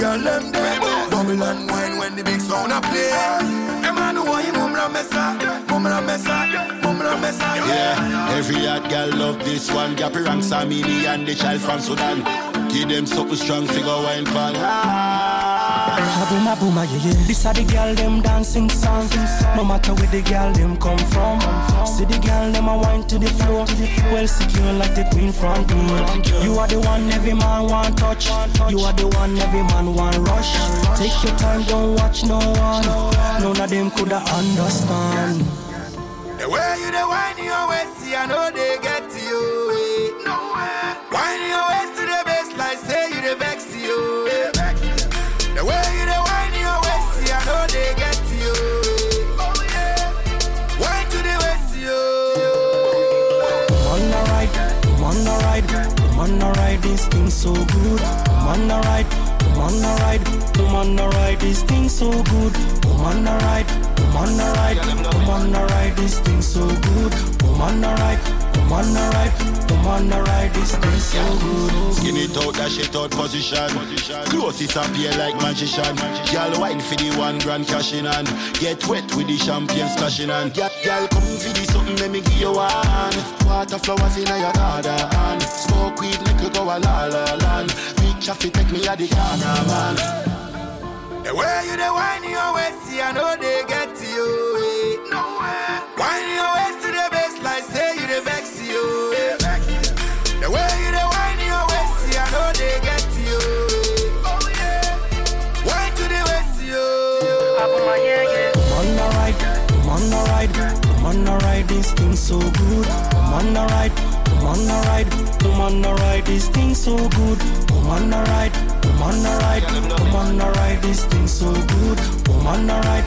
girl them there. Bubble and wine when the big sound a play. Man who want you mumra mesa. Yeah, every hot girl love this one. Gappy Ranks Samini and the child from Sudan. Give them something strong, figure wine pan. Booma booma yeah yeah. This are the girl them dancing song. No matter where the girl them come from. See the girl them a wine to the floor. Well secure like the queen front door. You are the one every man want touch. You are the one every man want rush. Take your time, don't watch no one. None of them coulda understand. The way you the wine your waist, see I know they get to you. Wine your waist to the baseline, say you the vex to you. The way you the wine your waist, see I know they get to you. Wine to the waist, you. Man a ride, this thing so good. Man a ride, this thing so good. Man a ride, this thing so good. Man a ride, this thing so good. Skin it out, dash it out position. Clothes is appear like magician. Girl wine for the $1 cash in hand. Get wet with the champagne splashing hand. Girl come for the something, let me give you one. Water flowers in your garden. Smoke weed, make you go a la la land. Big traffic take me at the corner, man. The way you the wine your waist, see I know they get to you. Wine your waist to the baseline, say you the vex to you. The way you the wine your waist, see I know they get to you. Wine to the waist, you. Man a ride, this thing so good. Man a ride, this thing so good. Man a ride, this thing so good. Man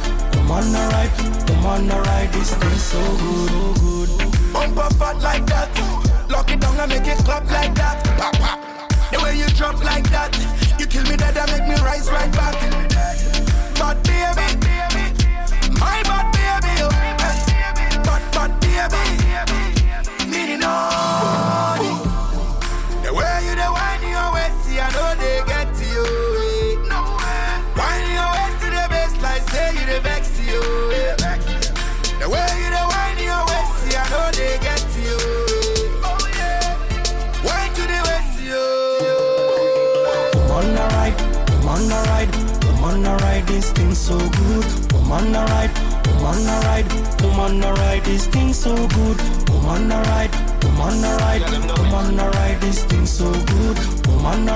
a ride, this thing so good. Bumper fat like that. Lock it down and make it clap like that. Pop, pop. The way you drop like that. You kill me dead and make me rise right back. Bad baby, my bad baby, oh. Bad baby, meaning no. The way you the wine your waist, see I know they get to you. Wine your waist to the baseline, say you the vex to you. The way you the wine your waist, see I know they get to you. Wine to the waist, you. Man a ride, this thing so good. Man a ride, this thing so good. Man a ride, this thing so good. Man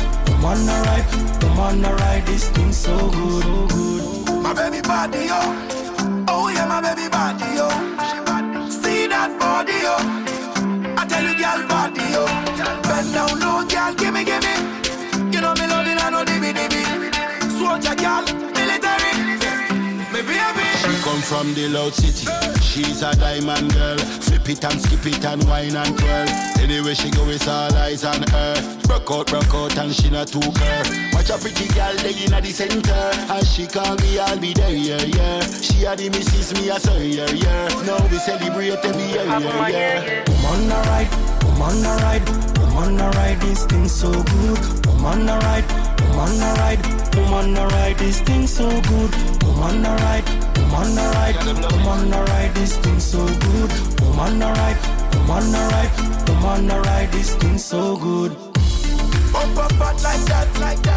a ride, this thing so good. My baby body, yo. Oh yeah, my baby body, yo. See that body, yo. I tell you, girl, body, yo. Bend down low, girl, gimme. You know me loving, I know dibby. Soldier, girl, military. Me baby. She come from the loud city. She's a diamond girl. Flip it and skip it and wine and twirl. Anyway she go, it's all eyes on her. Broke out and she not too girl. Watch a pretty girl laying at the center. As she call me, I'll be there, yeah. She a the missus, me a sir, yeah. Now we celebrate every year, yeah. Man a ride, this thing so good. Man a ride, this thing so good. Man a ride, this thing so good. Man a ride, this thing so good. Bumper fat like that.